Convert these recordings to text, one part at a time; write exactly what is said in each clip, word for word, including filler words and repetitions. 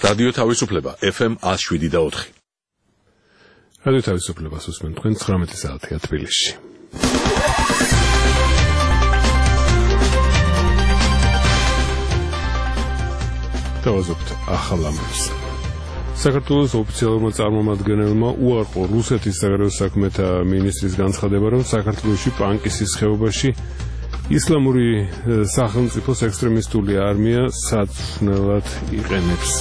რადიო თავისუფლება ეფ ემ one oh seven და four. რადიო თავისუფლებას უსმენთ თქვენ ცხრამეტი საათია თბილისში. დავაზოგთ ახალ ამბებს. საქართველოს ოფიციალურმა წარმომადგენელმა უარყო რუსეთის საგარეო საქმეთა მინისტრის განცხადება, რომ საქართველოში პანკისის ხეობაში ისლამური სახელმწიფოს ექსტრემისტული არმია საწვრთნელად იყენებს.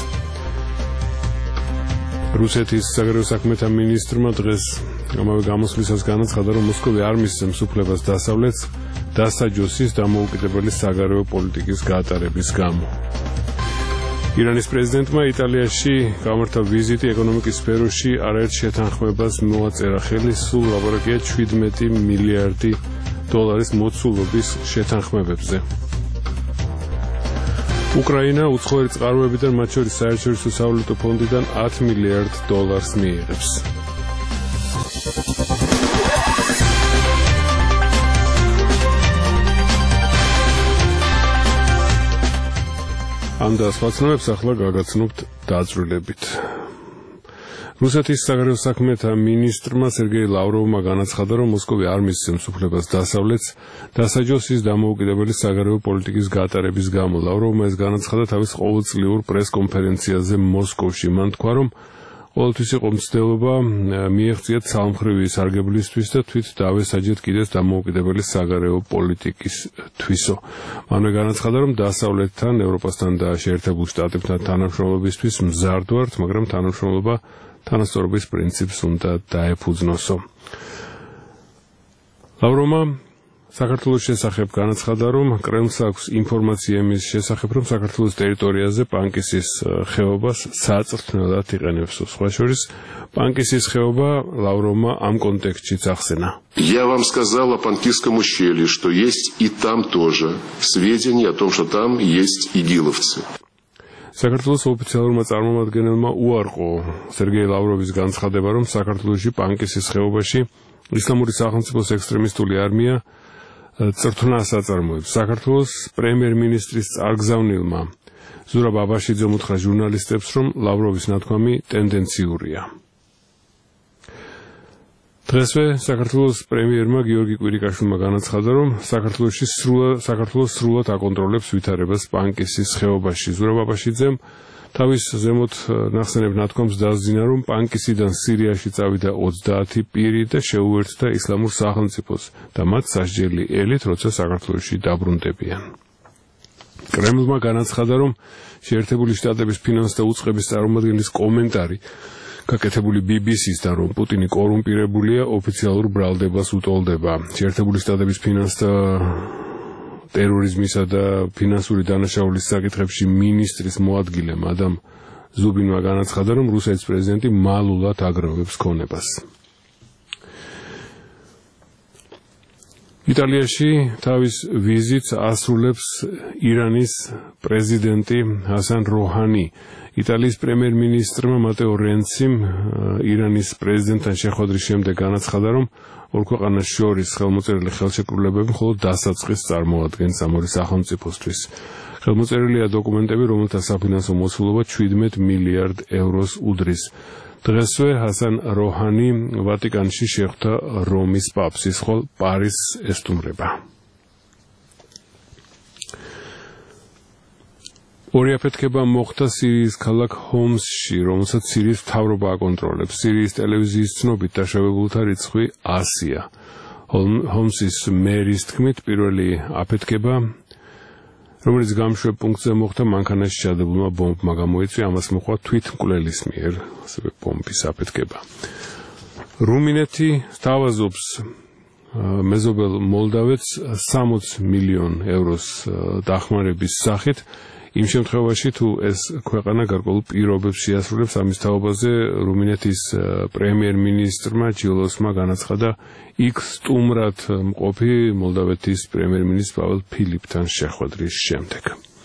რუსეთის საგარეო საქმეთა მინისტრმა დღეს ამავე გამოსვლისას განაცხადა, რომ მოსკოვი არ მისცემს უფლებას დასავლეთს დასაჯოსის დამოუკიდებელი საგარეო პოლიტიკის გატარების გამო. ირანის პრეზიდენტმა იტალიაში გამართა ვიზიტი ეკონომიკის სფეროში არაერთ შეთანხმებას მოაწერა ხელი, სულ ლაპარაკია seventeen მილიარდი დოლარის მოცულობის შეთანხმებებზე. უკრაინა უცხოური წყაროებიდან, მათ შორის საერთაშორისო სავალუტო ფონდიდან ten მილიარდ დოლარს მიიღებს. ამ და სხვა ცნობებს ახლა გაგაცნობთ დაწვრილებით. რუსეთის საგარეო საქმეთა მინისტრმა სერგეი ლავროვმა განაცხადა, რომ მოსკოვი არ მისცემს უფლებას დასავლეთს დასაჯოსის დამოუკიდებელი საგარეო პოლიტიკის გატარების გამო. ლავროვმა ეს განაცხადა თავის ყოველწლიურ პრესკონფერენციაზე მოსკოვში. მან თქვა, რომ ყოველთვის იყო მცდელობა მიეღწიათ ცალმხრივი სარგებლისთვის და თვით დავესაჯეთ კიდეც დამოუკიდებელი საგარეო პოლიტიკისთვისო. მანვე განაცხადა, რომ დასავლეთთან, ევროპასთან და შეერთებულ შტატებთან თანამშრომლობისთვის მზარდ ვართ, მაგრამ თანამშრომლობა თანასწორობის პრინციპს უნდა დაეფუძნოსო. ლავროვმა საქართველოს შესახებ განაცხადა, რომ კრემლს აქვს ინფორმაცია იმის შესახებ, რომ საქართველოს ტერიტორიაზე პანკისის ხეობას საწვრთნელად იყენებს. სხვა შორის, პანკისის ხეობა ლავროვმა ამ კონტექსტშიც ახსენა. Я вам сказал о Панкисском ущелье, что есть и там тоже сведения о том, что там есть игиловцы. საქართველოს ოფიციალურმა წარმომადგენელმა უარყო სერგეი ლავროვის განცხადება, რომ საქართველოში პანკისის ხეობაში ისლამური სახელმწიფოს ექსტრემისტული არმია წრთნას აწარმოებს. საქართველოს პრემიერ-მინისტრის წარგზავნილმა ზურაბ აბაშიძემ უთხრა ჟურნალისტებს, რომ ლავროვის ნათქვამი ტენდენციურია. დღესვე საქართველოს პრემიერმა გიორგი კვირიკაშვილმა განაცხადა, რომ საქართველოში სრულად საქართველოს სრულად აკონტროლებს ვითარებას პანკისის ხეობაში. ზურაბ აბაშიძემ თავის ზემოთ ნახსენებ ნათქვამს დაასძინა, რომ პანკისიდან სირიაში წავიდა ოცდაათი პირი და შეუერთდა ისლამურ სახელმწიფოს და მათ სასჯელი ელით, როცა საქართველოში დაბრუნდებიან. კრემლმა განაცხადა, რომ შეერთებული შტატების ფინანსთა და უწყების წარმომადგენლის კომენტარი გაკეთებული ბი ბი სისთან, რომ პუტინი კორუმპირებულია, ოფიციალურ ბრალდებას უტოლდება. შეერთებული შტატების ფინანსთა ტერორიზმისა და ფინანსური დანაშაულის საკითხებში მინისტრის მოადგილე მადამ ზუბინმა განაცხადა, რომ რუსეთის პრეზიდენტი მალულად აგროვებს ქონებას. იტალიაში თავის ვიზიტს ასრულებს ირანის პრეზიდენტი ჰასან როჰანი. იტალიის პრემიერ-მინისტრმა მატეო რენციმ ირანის პრეზიდენტთან შეხვედრის შემდეგ განაცხადა, რომ ორ ქვეყანას შორის ხელმოწერილი ხელშეკრულებები მხოლოდ დასაწყისს წარმოადგენს ამ ორი სახელმწიფოსთვის. ხელმოწერილია დოკუმენტები, რომელთა საფინანსო მოცულობა seventeen მილიარდ ევროს უდრის. დღესვე ჰასან როჰანი ვატიკანში შეხვდა რომის პაპს, ის ხოლ პარიზს ესტუმრება. ორი აფეთქება მოხდა სირიის ქალაქ ჰომსში, რომელსაც სირიის მთავრობა აკონტროლებს. სირიის ტელევიზიის ცნობით დაშავებულთა რიცხვი ასია. ჰომსის მერის თქმით, პირველი აფეთქება, რომელიც გამშვებ პუნქტზე მოხდა, მანქანაში ჩადებულმა ბომბმა გამოიწვია, ამას მოყვა თვითმკვლელის მიერ, ასევე ბომბის აფეთქება. რუმინეთი სთავაზობს მეზობელ მოლდავეთს sixty მილიონ ევროს დახმარების სახით, იმ შემთხვევაში, თუ ეს ქვეყანა გარკვეულ პირობებს შეასრულებს. ამის თაობაზე რუმინეთის პრემიერ-მინისტრმა ჯილოსმა განაცხადა იქ სტუმრად მყოფი მოლდავეთის პრემიერ-მინისტრ პაველ ფილიპთან შეხვედრის შემდეგ.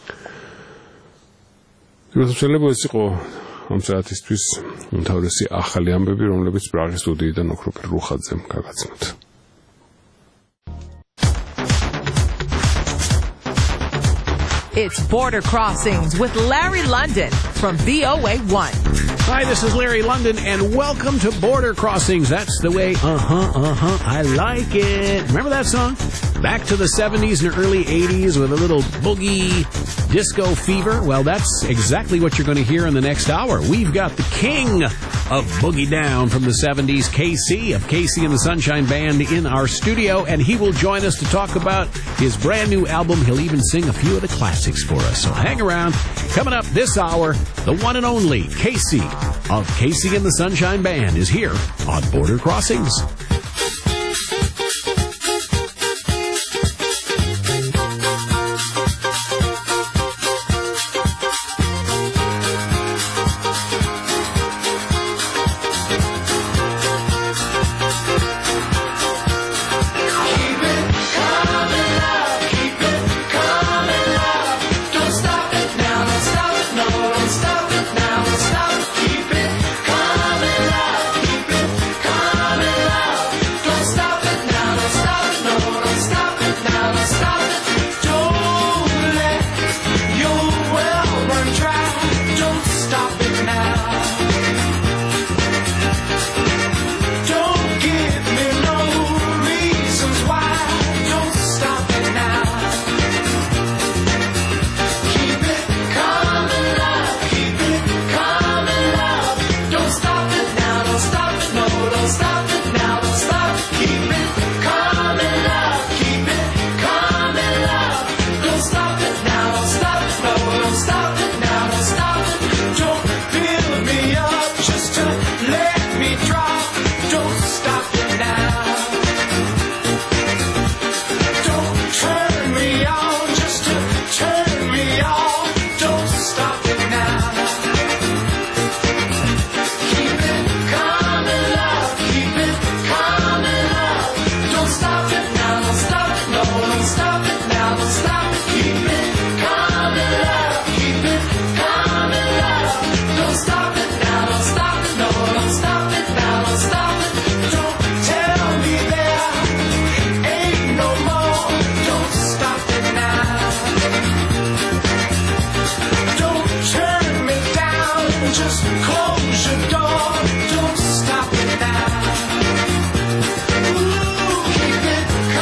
შეიძლება ეს იყო ამ საათისთვის უმთავრესი ახალი ამბები, რომლებიც პრაღის სტუდიიდან ოქროპირ რუხაძემ გაგაცნოთ. It's Border Crossings with Larry London from V O A one. Hi, this is Larry London, and welcome to Border Crossings. That's the way, uh-huh, uh-huh, I like it. Remember that song? Back to the seventies and early eighties with a little boogie disco fever. Well, that's exactly what you're going to hear in the next hour. We've got the king of Boogie Down from the seventies, K C of K C and the Sunshine Band, in our studio, and he will join us to talk about his brand new album. He'll even sing a few of the classics for us, so hang around. Coming up this hour, the one and only K C of K C and the Sunshine Band is here on Border Crossings. Keep it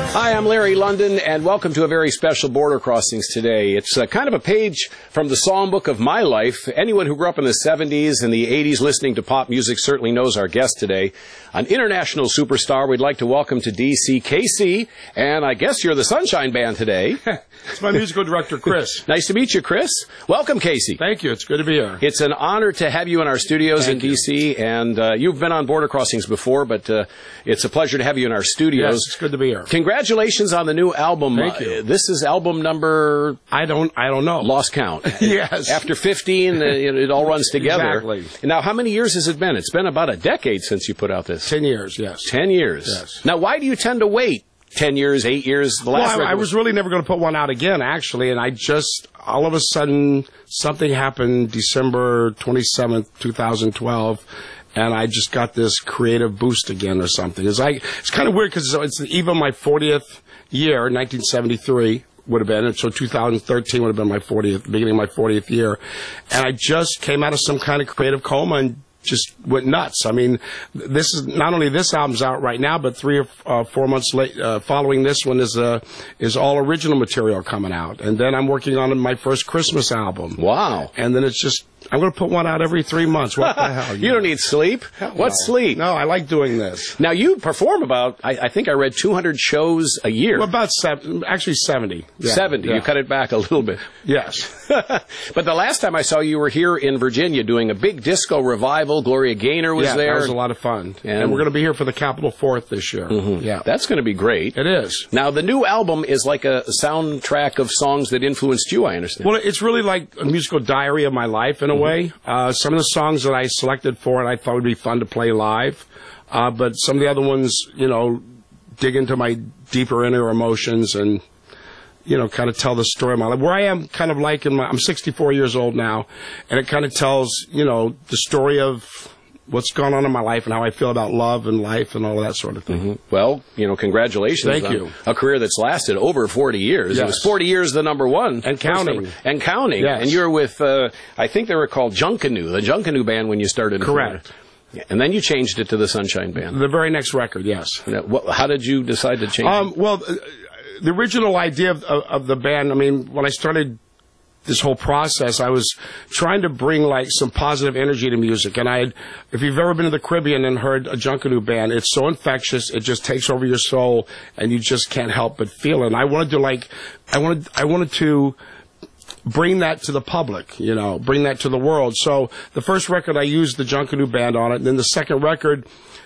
Hi, I'm Larry London, and welcome to a very special Border Crossings today. It's uh, kind of a page from the songbook of my life. Anyone who grew up in the seventies and the eighties listening to pop music certainly knows our guest today. An international superstar. We'd like to welcome to D C K C, and I guess you're the Sunshine Band today. It's my musical director, Chris. Nice to meet you, Chris. Welcome, Casey. Thank you. It's good to be here. It's an honor to have you in our studios Thank in D C, and uh, you've been on Border Crossings before, but uh, it's a pleasure to have you in our studios. Yes, it's good to be here. Congratulations on the new album. Thank you. Uh, this is album number... I don't I don't know. Lost count. Yes. After fifteen, uh, it, it all runs together. Exactly. Now, how many years has it been? It's been about a decade since you put out this. Ten years, yes. Ten years. Yes. Now, why do you tend to wait? Ten years, eight years? The last Well, I, I record was really never going to put one out again, actually, and I just, all of a sudden, something happened December twenty-seventh, twenty twelve, and I just got this creative boost again or something. It's like, it's kind of weird because it's even my fortieth year, nineteen seventy-three would have been, and so two thousand thirteen would have been my fortieth, beginning of my fortieth year, and I just came out of some kind of creative coma and just went nuts. I mean, this is not only this album's out right now, but three or uh, four months late, uh, following this one is uh, is all original material coming out, and then I'm working on my first Christmas album. Wow! And then it's just I'm going to put one out every three months. What the hell? You, you don't need sleep. Hell What's no. sleep? No, I like doing this. Now you perform about I, I think I read two hundred shows a year. Well, about seven, actually seventy. Yeah. Seventy. Yeah. You cut it back a little bit. Yes. But the last time I saw you were here in Virginia doing a big disco revival. Gloria Gaynor was yeah, there. that was a lot of fun. And, and we're going to be here for the Capitol Fourth this year. Mm-hmm. Yeah, that's going to be great. It is. Now, the new album is like a soundtrack of songs that influenced you, I understand. Well, it's really like a musical diary of my life, in a mm-hmm. way. Uh, some of the songs that I selected for it, I thought would be fun to play live. Uh, but some of the other ones, you know, dig into my deeper inner emotions and, you know, kind of tell the story of my life. Where I am kind of like in my, I'm sixty-four years old now, and it kind of tells, you know, the story of what's gone on in my life and how I feel about love and life and all of that sort of thing. Mm-hmm. Well, you know, congratulations. Thank on you. A career that's lasted over forty years. Yes. It was forty years the number one. And counting. Number, and counting. Yes. And you're with, uh, I think they were called Junkanoo, the Junkanoo Band when you started. Correct. Yeah. And then you changed it to the Sunshine Band. The very next record, yes. Now, what, how did you decide to change um, it? Well, uh, the original idea of, of, of the band, I mean, when I started this whole process, I was trying to bring like some positive energy to music. And I had, if you've ever been to the Caribbean and heard a Junkanoo band, it's so infectious, it just takes over your soul, and you just can't help but feel it. And I wanted to like, I wanted, I wanted to bring that to the public, you know, bring that to the world. So the first record, I used the Junkanoo band on it. And then the second record,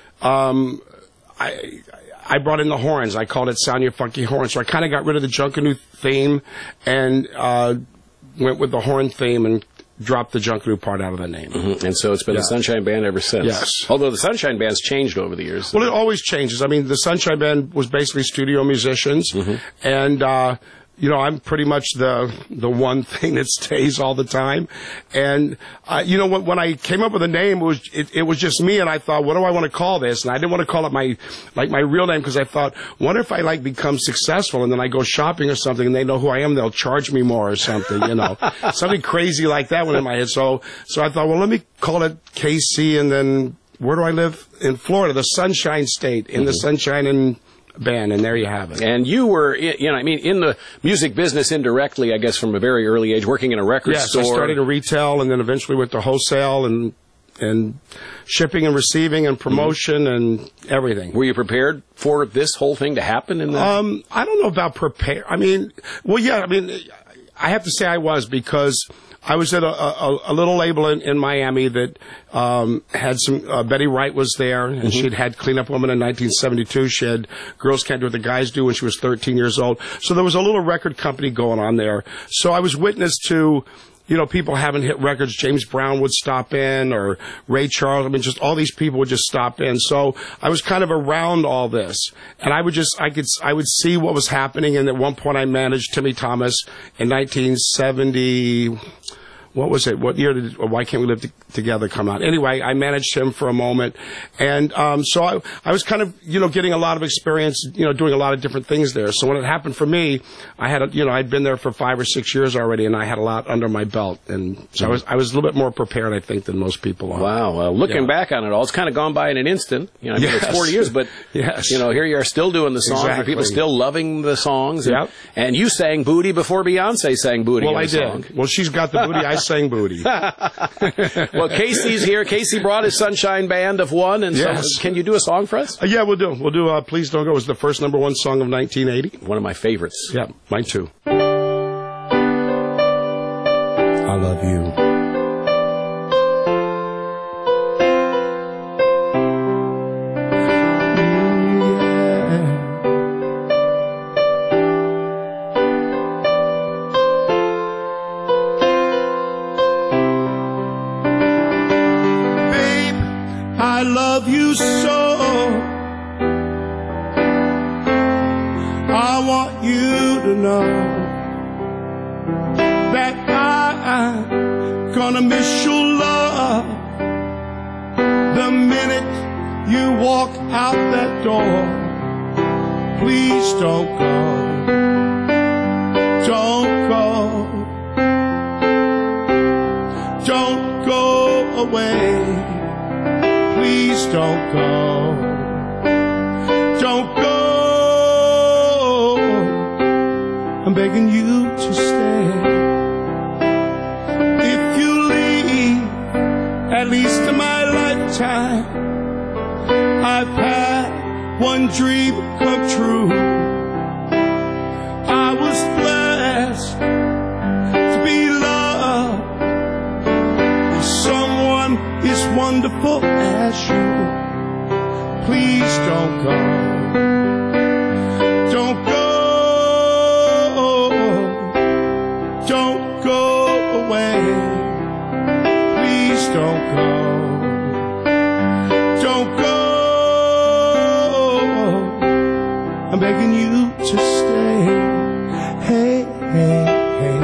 um, I, I brought in the horns. I called it Sound Your Funky Horns. So I kind of got rid of the Junkanoo theme and uh, went with the horn theme and dropped the Junkanoo part out of the name. Mm-hmm. And so it's been yeah. the Sunshine Band ever since. Yes. Although the Sunshine Band's changed over the years. Well, it always changes. I mean, the Sunshine Band was basically studio musicians. Mm-hmm. And, uh, you know, I'm pretty much the the one thing that stays all the time. And, uh, you know, when, when I came up with a name, it was it, it was just me, and I thought, what do I want to call this? And I didn't want to call it my like my real name because I thought, what if I, like, become successful and then I go shopping or something and they know who I am, they'll charge me more or something, you know. Something crazy like that went in my head. So, so I thought, well, let me call it K C, and then where do I live? In Florida, the Sunshine State, in mm-hmm. the Sunshine and Band, and there you have it. And you were, you know, I mean, in the music business indirectly, I guess, from a very early age, working in a record yes, store. Yes, I started in retail, and then eventually went to wholesale and and shipping and receiving and promotion mm-hmm. and everything. Were you prepared for this whole thing to happen? In the um, I don't know about prepare. I mean, well, yeah, I mean, I have to say I was, because I was at a, a, a little label in, in Miami that um, had some, uh, Betty Wright was there, and mm-hmm. she'd had Clean Up Woman in nineteen seventy-two. She had Girls Can't Do What the Guys Do when she was thirteen years old. So there was a little record company going on there. So I was witness to, you know, people having hit records. James Brown would stop in, or Ray Charles. I mean, just all these people would just stop in. So I was kind of around all this, and I would just, I could, I would see what was happening. And at one point, I managed Timmy Thomas in nineteen seventy. what was it? What year did Why Can't We Live T- Together come out? Anyway, I managed him for a moment. And um, so I, I was kind of, you know, getting a lot of experience, you know, doing a lot of different things there. So when it happened for me, I had, a, you know, I'd been there for five or six years already, and I had a lot under my belt. And so mm-hmm. I was I was a little bit more prepared, I think, than most people are. Wow. Well, looking yeah. back on it all, it's kind of gone by in an instant. You know, I mean, yes. it's forty years, but, yes. you know, here you are still doing the songs, exactly. and people still loving the songs. And, yep. and you sang Booty before Beyonce sang Booty. Well, in I a song. did. Well, she's got the booty. I sang Booty. Well, Casey's here. Casey brought his Sunshine Band of One. And yes. so, can you do a song for us? Uh, yeah, we'll do. We'll do uh, Please Don't Go. It was the first number one song of nineteen eighty. One of my favorites. Yeah, mine too. I love you. I love you so. I want you to know that I'm gonna miss your love the minute you walk out that door. Please don't go. Don't go. Don't go away. Please don't go. Don't go. I'm begging you to stay. If you leave, at least in my lifetime, I've had one dream come true. I was blessed to be loved by someone as wonderful as you. Please don't go. Don't go. Don't go away. Please don't go. Don't go. I'm begging you to stay. Hey, hey, hey.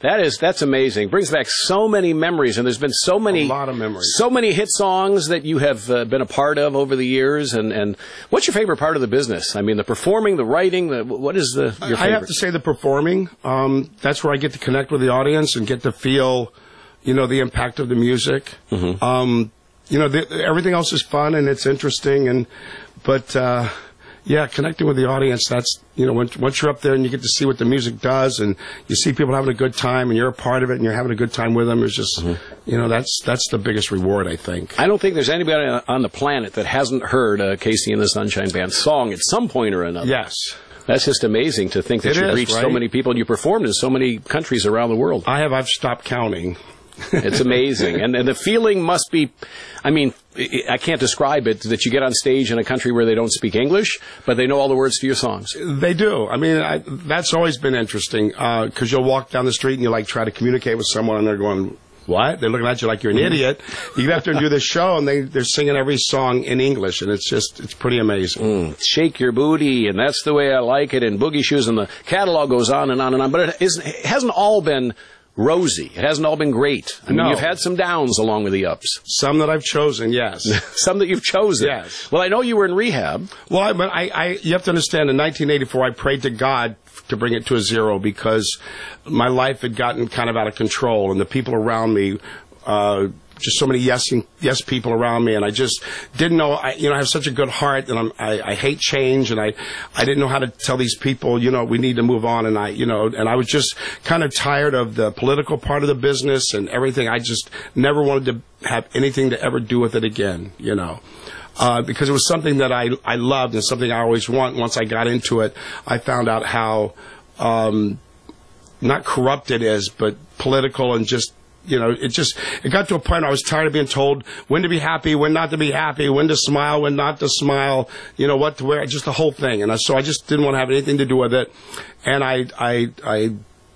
That is, that's amazing. Brings back so many memories, and there's been so many, a lot of memories. So many hit songs that you have uh, been a part of over the years. And, and what's your favorite part of the business? I mean, the performing, the writing. The, what is the your favorite? I have to say the performing. Um, that's where I get to connect with the audience and get to feel, you know, the impact of the music. Mm-hmm. Um, you know, the, everything else is fun and it's interesting, and but. Uh, Yeah, connecting with the audience, that's, you know, once, once you're up there and you get to see what the music does and you see people having a good time and you're a part of it and you're having a good time with them, it's just, mm-hmm. you know, that's that's the biggest reward, I think. I don't think there's anybody on the planet that hasn't heard a Casey and the Sunshine Band song at some point or another. Yes. That's just amazing to think that it you've is, reached right? so many people and you performed in so many countries around the world. I have. I've stopped counting. It's amazing. And, and the feeling must be, I mean, I can't describe it, that you get on stage in a country where they don't speak English, but they know all the words to your songs. They do. I mean, I, that's always been interesting, because uh, you'll walk down the street and you like try to communicate with someone and they're going, what? They're looking at you like you're an idiot. You get up there and do this show and they, they're singing every song in English, and it's just, it's pretty amazing. Mm. Shake Your Booty, and That's the Way I Like It, and Boogie Shoes, and the catalog goes on and on and on. But it, isn't, it hasn't all been rosy. It hasn't all been great. I mean, no. You've had some downs along with the ups. Some that I've chosen, yes. Some that you've chosen. Yes. Well, I know you were in rehab. Well, I, but I, I, you have to understand, in nineteen eighty-four, I prayed to God to bring it to a zero because my life had gotten kind of out of control, and the people around me, uh, just so many yes yes people around me, and I just didn't know. I, you know, I have such a good heart, and I'm, I, I hate change, and I, I didn't know how to tell these people, you know, we need to move on, and I, you know, and I was just kind of tired of the political part of the business and everything. I just never wanted to have anything to ever do with it again, you know. Uh, because it was something that I, I loved and something I always want. Once I got into it, I found out how, um, not corrupt it is, but political, and just, you know, it just, it got to a point where I was tired of being told when to be happy, when not to be happy, when to smile, when not to smile, you know, what to wear, just the whole thing. And I, so I just didn't want to have anything to do with it. And I, I, I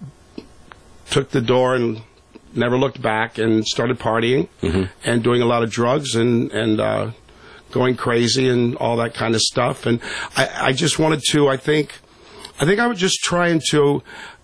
took the door and never looked back and started partying mm-hmm. and doing a lot of drugs and, and, uh, going crazy and all that kind of stuff. And I, I just wanted to, I think, I think I was just trying to,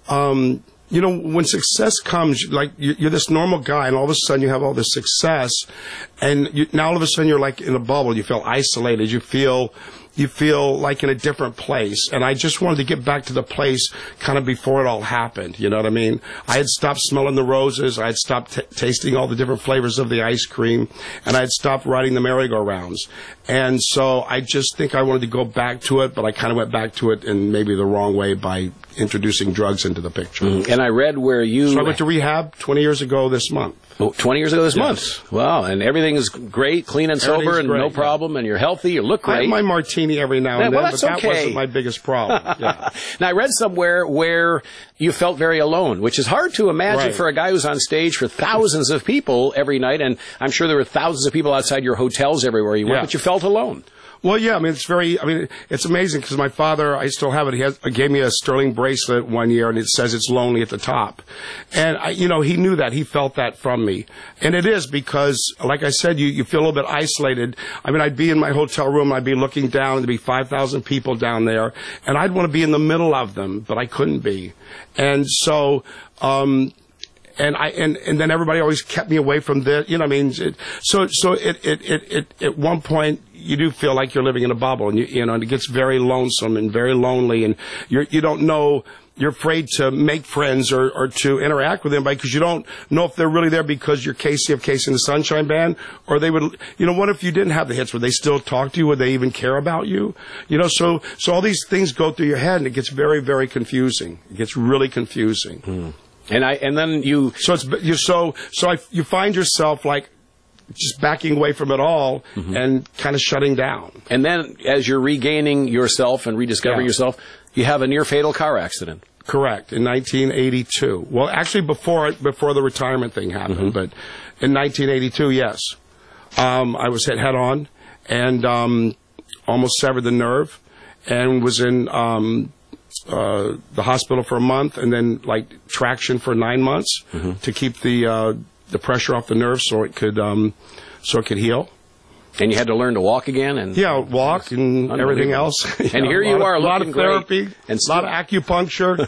um, you know, when success comes, like, you're this normal guy, and all of a sudden you have all this success, and you, now all of a sudden you're like in a bubble. You feel isolated. You feel, you feel like in a different place. And I just wanted to get back to the place kind of before it all happened. You know what I mean? I had stopped smelling the roses. I had stopped t- tasting all the different flavors of the ice cream, and I had stopped riding the merry-go-rounds. And so I just think I wanted to go back to it, but I kind of went back to it in maybe the wrong way by introducing drugs into the picture. Mm. And I read where you... So I went to rehab twenty years ago this month. Oh, twenty years ago this yes. month. Wow. And everything is great, clean and sober, and great, no problem, yeah. and you're healthy, you look great. I have my martini every now and yeah, well, then, that's but that okay. wasn't my biggest problem. Yeah. Now, I read somewhere where you felt very alone, which is hard to imagine right. for a guy who's on stage for thousands of people every night, and I'm sure there were thousands of people outside your hotels everywhere you went, yeah. but you felt alone. Well, yeah, I mean, it's very, I mean, it's amazing because my father, I still have it, he has, gave me a sterling bracelet one year, and it says it's lonely at the top. And, I, you know, he knew that. He felt that from me. And it is because, like I said, you, you feel a little bit isolated. I mean, I'd be in my hotel room, and I'd be looking down, and there'd be five thousand people down there, and I'd want to be in the middle of them, but I couldn't be. And so, um... And I and, and then everybody always kept me away from this. You know what I mean? It, so so it, it, it, it at one point you do feel like you're living in a bubble, and you you know and it gets very lonesome and very lonely, and you you don't know. You're afraid to make friends or, or to interact with anybody because you don't know if they're really there because you're Casey of Casey and the Sunshine Band, or they would, you know, what if you didn't have the hits? Would they still talk to you? Would they even care about you? You know, so so all these things go through your head, and it gets very, very confusing. It gets really confusing. Mm. And I and then you so it's you so so I, you find yourself like just backing away from it all mm-hmm. and kind of shutting down. And then as you're regaining yourself and rediscovering yeah. yourself, you have a near fatal car accident. Correct, in nineteen eighty-two. Well, actually before before the retirement thing happened, mm-hmm. but in nineteen eighty-two, yes, um, I was hit head on and um, almost severed the nerve, and was in. Um, Uh, the hospital for a month, and then like traction for nine months mm-hmm. to keep the uh, the pressure off the nerve so it could um, so it could heal. And you had to learn to walk again, and yeah, walk and everything else. And here you are, a lot of looking therapy, great, and a lot of acupuncture.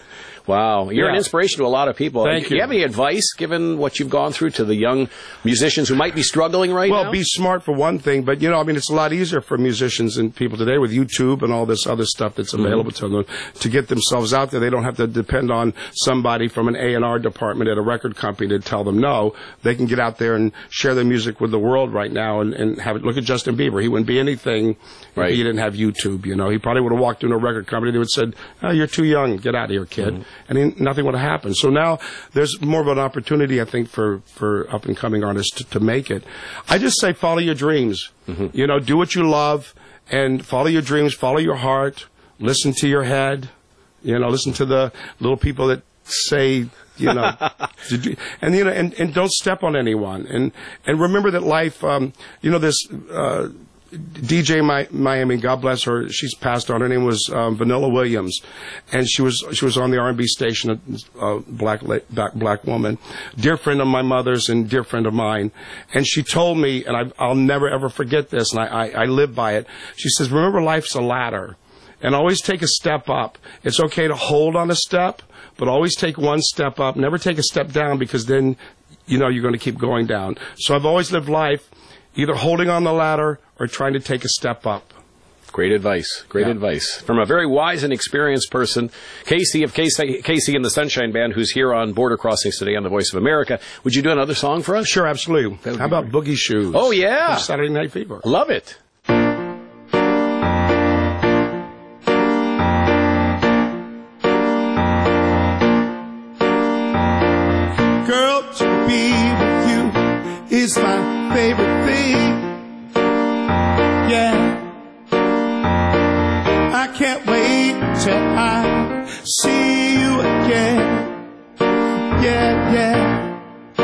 Wow. You're Yeah. an inspiration to a lot of people. Thank Do you. you have any advice, given what you've gone through, to the young musicians who might be struggling right well, now? Well, be smart for one thing, but, you know, I mean, it's a lot easier for musicians and people today with YouTube and all this other stuff that's available mm-hmm. to them to get themselves out there. They don't have to depend on somebody from an A and R department at a record company to tell them no. They can get out there and share their music with the world right now and, and have it. Look at Justin Bieber. He wouldn't be anything right. if he didn't have YouTube, you know. He probably would have walked into a record company. They would have said, oh, you're too young. Get out of here, kid. Mm-hmm. And he, nothing would have happened. So now there's more of an opportunity, I think, for, for up-and-coming artists to, to make it. I just say follow your dreams. Mm-hmm. You know, do what you love and follow your dreams, follow your heart, listen to your head, you know, listen to the little people that say, you know, and, you know, and, and don't step on anyone. And, and remember that life, um, you know, this, uh, D J Mi- Miami, God bless her, she's passed on. Her name was um, Vanilla Williams, and she was she was on the R and B station, a, a black, black black woman, dear friend of my mother's and dear friend of mine. And she told me, and I, I'll never ever forget this, and I, I, I live by it. She says, "Remember, life's a ladder, and always take a step up. It's okay to hold on a step, but always take one step up. Never take a step down, because then, you know, you're going to keep going down." So I've always lived life either holding on the ladder or trying to take a step up. Great advice. Great yeah. advice. From a very wise and experienced person, Casey of Casey, Casey and the Sunshine Band, who's here on Border Crossings today on the Voice of America. Would you do another song for us? Sure, absolutely. How about great. Boogie Shoes? Oh, yeah. Saturday Night Fever. Love it. Girl, to be with you is my favorite thing. Yeah, I can't wait till I see you again. Yeah, yeah.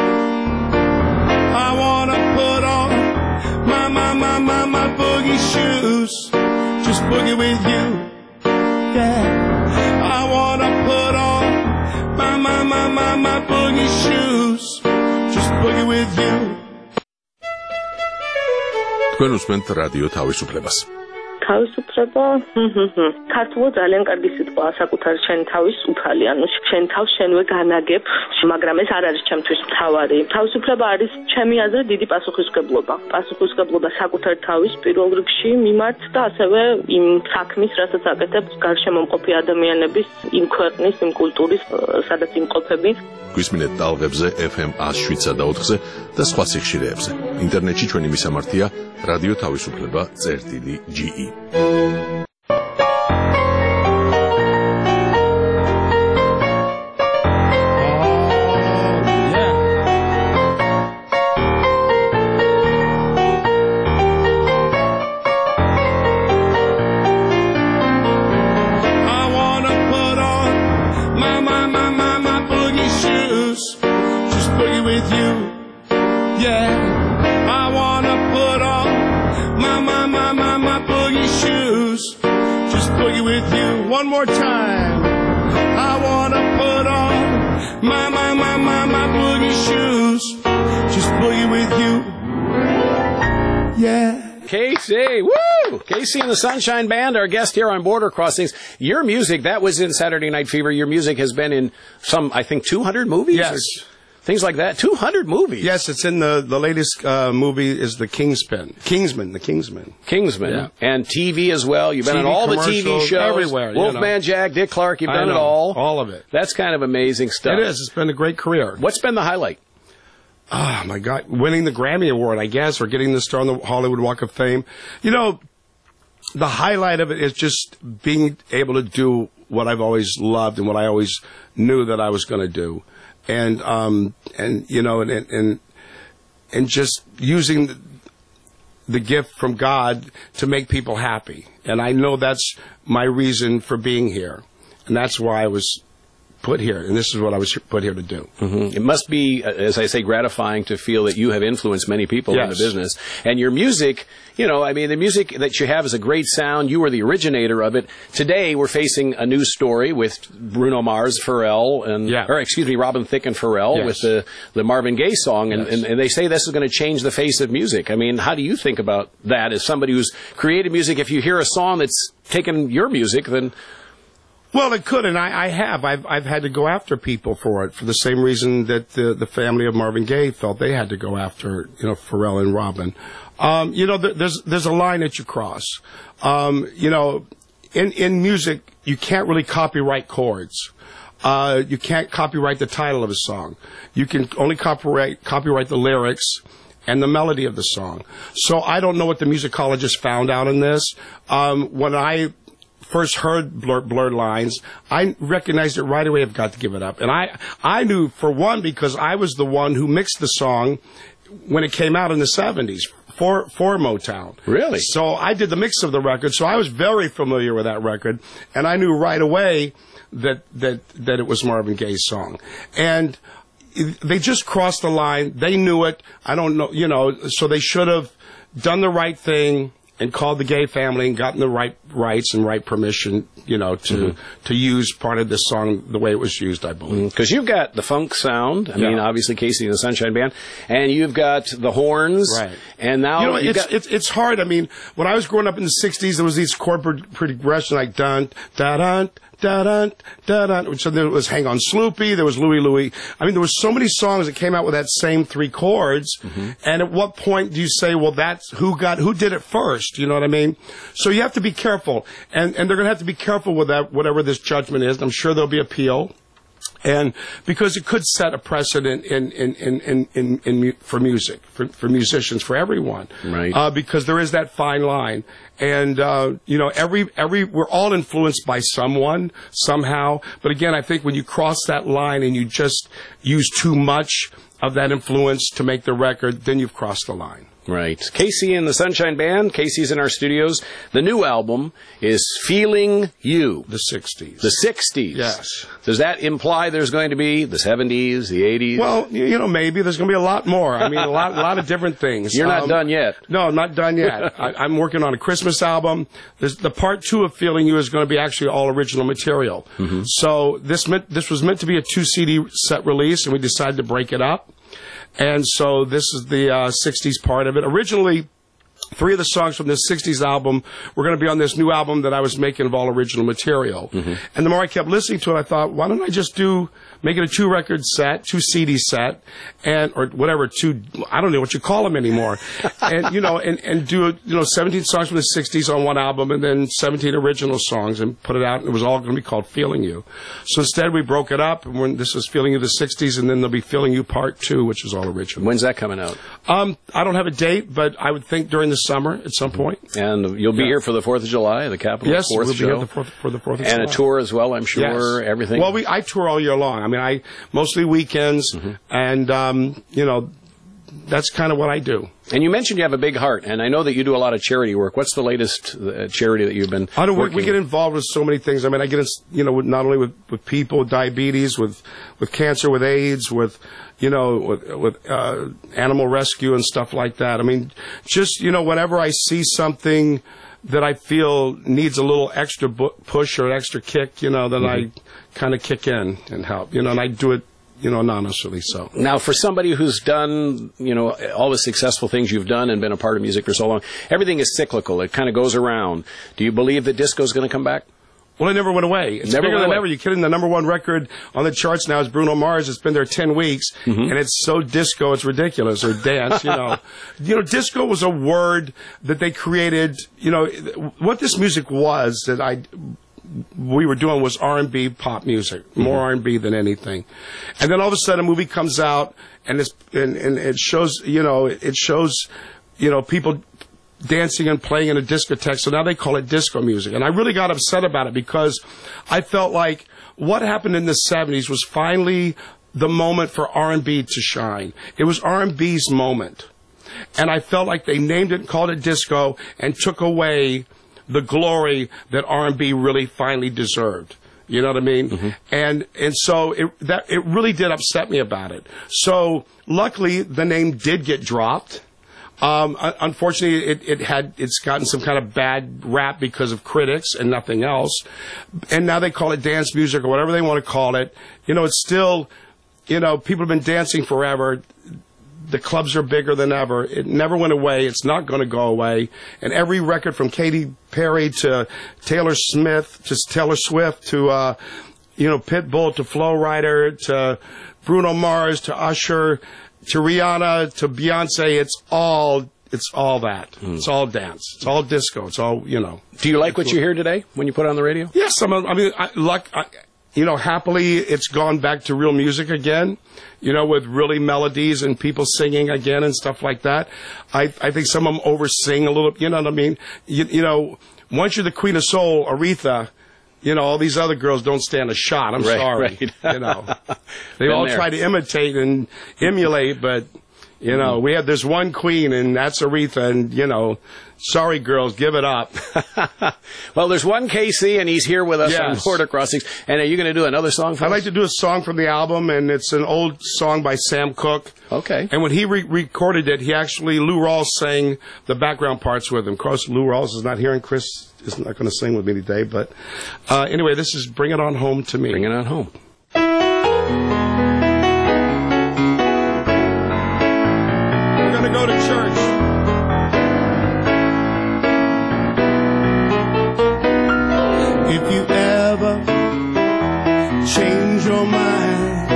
I wanna put on my, my, my, my, my boogie shoes. Just boogie with you. Yeah, I wanna put on my, my, my, my, my boogie shoes. Just boogie with you. თქვენ უსმენთ რადიო თავისუფლებას. თავისუფლება ქართულად ძალიან კარგი სიტყვაა საკუთარ შენ თავის უფალი, ანუ შენ თავს შენვე განაგებ, მაგრამ ეს არ არის ჩემთვის მთავარი. თავისუფლება არის ჩემი აზრით დიდი პასუხისმგებლობა. პასუხისმგებლობა საკუთარ თავის პირველ რიგში მიმართ და ასევე იმ საქმის, რასაც აკეთებ გარშემომყოფი ადამიანების, იმ ქვეყნის, იმ კულტურის, სადაც იმყოფები. გვისმინეთ ტალღებზე F M one oh seven და ოთხზე და სხვა სიხშირეებზე. ინტერნეტში ჩვენი მისამართია რადიო თავისუფლება წერტილი G E. One more time. I wanna put on my, my, my, my, my boogie shoes. Just boogie with you. Yeah. Casey, woo! Casey and the Sunshine Band, our guest here on Border Crossings. Your music, that was in Saturday Night Fever. Your music has been in some, I think, two hundred movies? Yes. Or things like that. two hundred movies. Yes, it's in the, the latest uh, movie is the Kingspin. Kingsman, the Kingsman. Kingsman. Yeah. And T V as well. You've been T V on all the T V shows. Everywhere. Wolfman you know. Jack, Dick Clark, you've I done know, it all. All of it. That's kind of amazing stuff. It is. It's been a great career. What's been the highlight? Oh, my God. Winning the Grammy Award, I guess, or getting the star on the Hollywood Walk of Fame. You know, the highlight of it is just being able to do what I've always loved and what I always knew that I was going to do. And, um, and, you know, and, and, and just using the, the gift from God to make people happy. And I know that's my reason for being here. And that's why I was put here, and this is what I was put here to do. Mm-hmm. It must be, as I say, gratifying to feel that you have influenced many people yes. in the business. And your music, you know, I mean, the music that you have is a great sound. You were the originator of it. Today, we're facing a news story with Bruno Mars, Pharrell, and, yeah. or excuse me, Robin Thicke and Pharrell yes. with the, the Marvin Gaye song. And, yes. and, and they say this is going to change the face of music. I mean, how do you think about that as somebody who's created music? If you hear a song that's taken your music, then... Well, it could, and I, I have. I've I've had to go after people for it for the same reason that the the family of Marvin Gaye felt they had to go after, you know, Pharrell and Robin. Um, you know, th- there's there's a line that you cross. Um, you know, in in music, you can't really copyright chords. Uh, you can't copyright the title of a song. You can only copyright copyright the lyrics and the melody of the song. So I don't know what the musicologists found out in this. Um, when I first heard Blurred, Blurred Lines, I recognized it right away. I've got to give it up. And I, I knew, for one, because I was the one who mixed the song when it came out in the seventies for, for Motown. Really? So I did the mix of the record, so I was very familiar with that record, and I knew right away that, that, that it was Marvin Gaye's song. And they just crossed the line. They knew it. I don't know, you know, so they should have done the right thing and called the Gaye family and gotten the right rights and right permission, you know, to mm-hmm. to use part of this song the way it was used, I believe. Because mm-hmm. you've got the funk sound. I yeah. mean, obviously, Casey and the Sunshine Band. And you've got the horns. Right. And now you know, it's, got... it's, it's hard. I mean, when I was growing up in the sixties, there was these chord pro- progression like dun, da dun, da dun, da dun. So there was Hang On Sloopy, there was Louie Louie. I mean, there was so many songs that came out with that same three chords. Mm-hmm. And at what point do you say, well, that's who got, who did it first? You know what I mean? So you have to be careful. And, and they're going to have to be careful with that, whatever this judgment is. I'm sure there'll be appeal. And because it could set a precedent in, in, in, in, in, in for music, for, for musicians, for everyone. Right. Uh, because there is that fine line. And, uh, you know, every, every, we're all influenced by someone, somehow. But again, I think when you cross that line and you just use too much of that influence to make the record, then you've crossed the line. Right. Casey and the Sunshine Band. Casey's in our studios. The new album is Feeling You. The sixties. The sixties. Yes. Does that imply there's going to be the seventies, the eighties? Well, you know, maybe there's going to be a lot more. I mean, a lot, a lot of different things. You're not um, done yet. No, I'm not done yet. I, I'm working on a Christmas album. There's, the part two of Feeling You is going to be actually all original material. Mm-hmm. So this meant, this was meant to be a two C D set release, and we decided to break it up. And so this is the uh, sixties part of it. Originally, three of the songs from this sixties album were going to be on this new album that I was making of all original material. Mm-hmm. And the more I kept listening to it, I thought, why don't I just do, make it a two-record set, two C D set, and, or whatever, two, I don't know what you call them anymore. and, you know, and, and do, you know, seventeen songs from the sixties on one album, and then seventeen original songs, and put it out, and it was all going to be called Feeling You. So instead, we broke it up, and when this is Feeling You the sixties, and then there'll be Feeling You Part two, which is all original. When's that coming out? Um, I don't have a date, but I would think during the summer at some point. And you'll be yeah. here for the fourth of July, the Capitol yes, fourth we'll be show. here the fourth, for the fourth of and July. And a tour as well, I'm sure, yes. everything. Well, we, I tour all year long. I mean, I mostly weekends, mm-hmm. and, um, you know, that's kind of what I do. And you mentioned you have a big heart, and I know that you do a lot of charity work. What's the latest uh, charity that you've been I don't working We get with? involved with so many things. I mean, I get, in, you know, with, not only with, with people with diabetes, with, with cancer, with AIDS, with, you know, with, with uh, animal rescue and stuff like that. I mean, just, you know, whenever I see something that I feel needs a little extra bu- push or an extra kick, you know, then mm-hmm. I kind of kick in and help, you know, and I do it, you know, anonymously. So now, for somebody who's done, you know, all the successful things you've done and been a part of music for so long, everything is cyclical. It kind of goes around. Do you believe that disco is going to come back? Well, it never went away. It's never bigger than away. ever. You're kidding. The number one record on the charts now is Bruno Mars. It's been there ten weeks, mm-hmm. and it's so disco, it's ridiculous, or dance, you know. You know, disco was a word that they created, you know, what this music was that I... we were doing was R and B pop music, more mm-hmm. R and B than anything. And then all of a sudden a movie comes out and, it's, and, and it shows, you know, it shows, you know, people dancing and playing in a discotheque. So now they call it disco music. And I really got upset about it because I felt like what happened in the seventies was finally the moment for R and B to shine. It was R and B's moment. And I felt like they named it and called it disco and took away the glory that R and B really finally deserved. You know what I mean? Mm-hmm. And and so it that it really did upset me about it. So luckily the name did get dropped. Um, unfortunately, it, it had it's gotten some kind of bad rap because of critics and nothing else. And now they call it dance music or whatever they want to call it. You know, it's still, you know, people have been dancing forever. the clubs are bigger than ever. It never went away. It's not going to go away. And every record from Katy Perry to Taylor Smith to Taylor Swift to, uh, you know, Pitbull to Flo Rida to Bruno Mars to Usher to Rihanna to Beyonce, it's all it's all that. Mm. It's all dance. It's all disco. It's all, you know. Do you like what you hear today when you put it on the radio? Yes, I'm a, I mean, I, luck. I, you know, happily, it's gone back to real music again. You know, with really melodies and people singing again and stuff like that. I I think some of them oversing a little. You know what I mean? You, you know, once you're the Queen of Soul, Aretha. You know, all these other girls don't stand a shot. I'm right, sorry. Right. You know, they Been all there. try to imitate and emulate, but you know, mm-hmm. we have this one queen, and that's Aretha. And you know, sorry, girls, give it up. Well, there's one K C, and he's here with us yes. on Border Crossings. And are you going to do another song for I'd us? like to do a song from the album, and it's an old song by Sam Cooke. Okay. And when he re- recorded it, he actually Lou Rawls sang the background parts with him. Of course, Lou Rawls is not here, and Chris is not going to sing with me today. But uh, anyway, this is "Bring It On Home to Me." Bring it on home. We're going to go to church. If you ever change your mind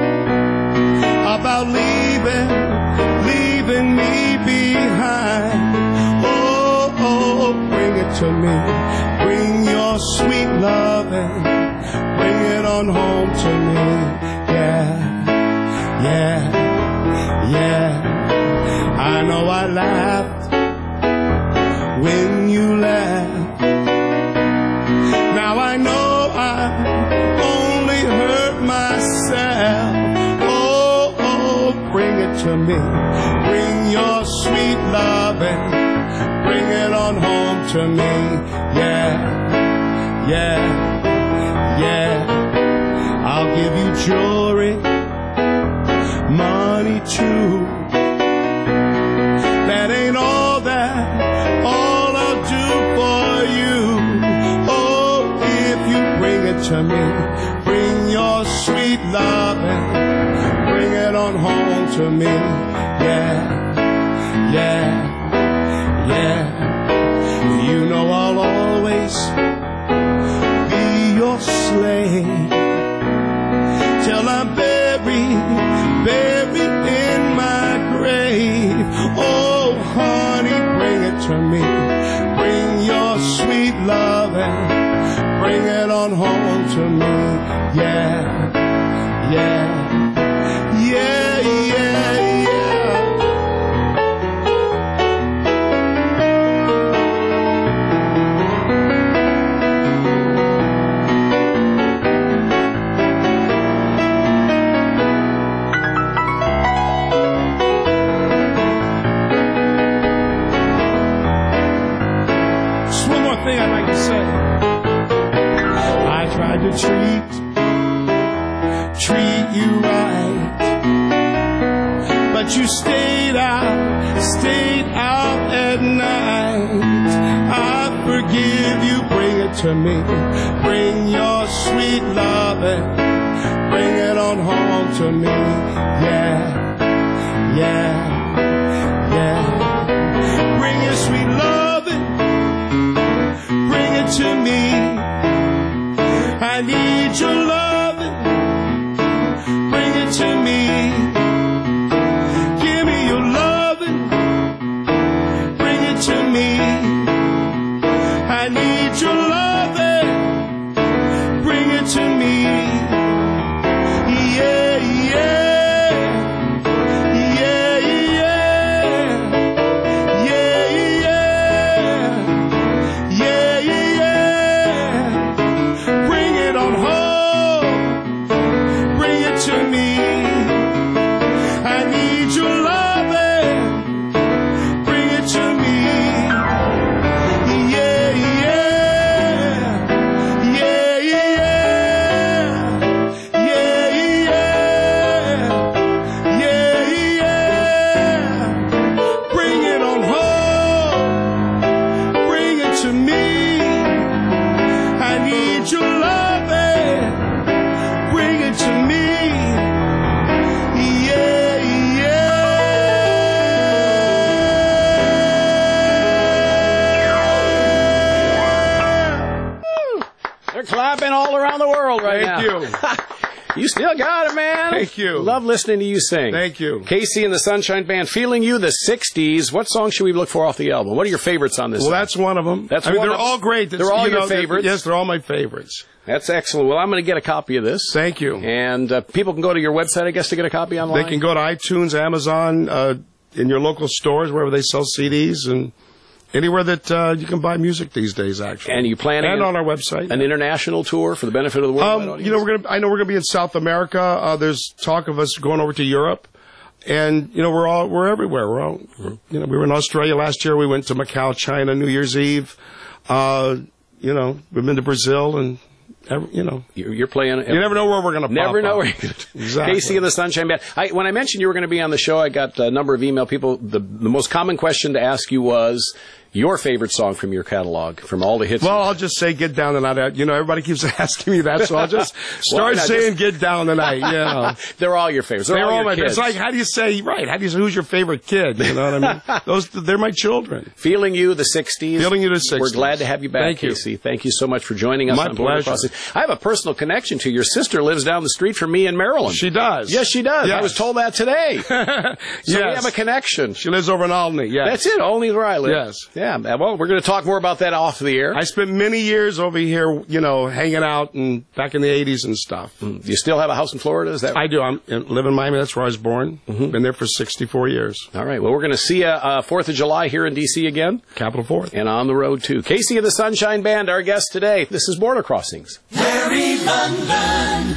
about leaving, leaving me behind, oh, oh, bring it to me. Bring your sweet loving, bring it on home to me. Yeah, yeah, yeah. I know I laughed when you laughed. Now I know I only hurt myself. Oh, oh, bring it to me. Bring your sweet loving, bring it on home to me. Yeah, yeah, yeah. I'll give you jewelry, money too. That ain't all that, all I'll do for you. Oh, if you bring it to me, bring your sweet loving, bring it on home to me. Yeah, yeah, yeah. You know I'll always be your slave till I'm buried, buried in my grave. Oh, honey, bring it to me. Bring your sweet loving, bring it on home to me. Yeah, yeah, yeah, yeah, yeah. Thing I'd like to say. I tried to treat, treat you right, but you stayed out, stayed out at night. I forgive you, bring it to me. Bring your sweet loving, bring it on home to me. Yeah, yeah, yeah. Bring your sweet loving to me. I need your loving, bring it to me. Give me your loving, bring it to me. I need your loving, bring it to me. Yeah, yeah, yeah, yeah, yeah, yeah, yeah. Bring it on home. They're clapping all around the world right Thank now. you. You still got it, man. Thank you. Love listening to you sing. Thank you. Casey and the Sunshine Band, Feeling You, the sixties. What song should we look for off the album? What are your favorites on this Well, song? that's one of them. That's I mean, one they're of all them. great. They're all you your know, they're- favorites? Yes, they're all my favorites. That's excellent. Well, I'm going to get a copy of this. Thank you. And uh, people can go to your website, I guess, to get a copy online? They can go to iTunes, Amazon, uh, in your local stores, wherever they sell C Ds, and anywhere that uh, you can buy music these days, actually. And you planning and an- on our website. An international tour for the benefit of the world? Um, you know, we're gonna. I know we're gonna be in South America. Uh, there's talk of us going over to Europe, and you know, we're all we're everywhere. We're all. You know, we were in Australia last year. We went to Macau, China, New Year's Eve. Uh, you know, we've been to Brazil, and every, you know, You're you're playing. you never know where we're gonna. Never pop know up. where you're going to. Exactly. Casey and the Sunshine Band. I, when I mentioned you were going to be on the show, I got a number of email people. The, the most common question to ask you was your favorite song from your catalog, from all the hits. Well, I'll just say "Get Down Tonight." You know, everybody keeps asking me that, so I'll just start not? saying Just- "Get Down Tonight." You know, They're all your favorites. They're, they're all, all your my. kids. It's like, how do you say right? How do you say who's your favorite kid? You know what I mean? Those they're my children. Feeling You, the sixties. Feeling You, the sixties. We're glad to have you back, Thank you. Casey. Thank you so much for joining us My on Border pleasure. Crossings. I have a personal connection to your sister. Lives down the street from me in Maryland. She does. Yes, she does. Yes. I was told that today. So we Yes. have a connection. She lives over in Albany. Yes. That's it. Only where I live. Yes. Yeah. Well, we're going to talk more about that off the air. I spent many years over here, you know, hanging out and back in the eighties and stuff. Do you still have a house in Florida? Is that I do. I'm, I live in Miami. That's where I was born. Been there for sixty-four years. all right? Well, we're going to see you uh, fourth of July here in D C again, Capital Fourth. and on the road too. Casey of the Sunshine Band, our guest today. This is Border Crossings. Larry London.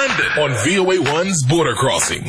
London on V O A one's Border Crossings.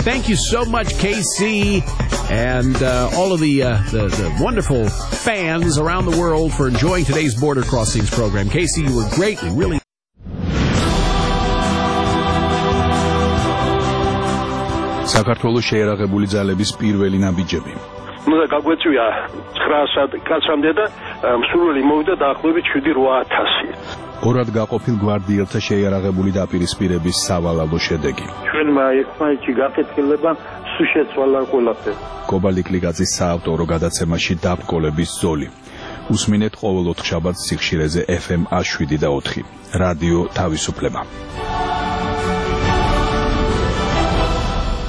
Thank you so much, K C, and uh, all of the, uh, the the wonderful fans around the world for enjoying today's Border Crossings program. K C, you were great. We really. საქართველოს შეერაღებული ძალების პირველი ნაბიჯები. უნდა გაგვეწვია ცხრაასად კაცამდე და მსურველი მოვიდა დაახლოებით შვიდი ათასი. ორად გაყოფილ გვარდიელთა შეიარაღებული დაპირისპირების სავალალო შედეგი. ჩვენმა ერთმანეთში გაკეთილება სულ შეცვალა ყველაფერი. კობალიკლიკაძის საავტორო გადაცემაში დაბრკოლების ზოლი. უსმინეთ ყოველ ოთხშაბათს სიხშირეზე ეფ ემ ათს შვიდი და ოთხი. რადიო თავისუფლება.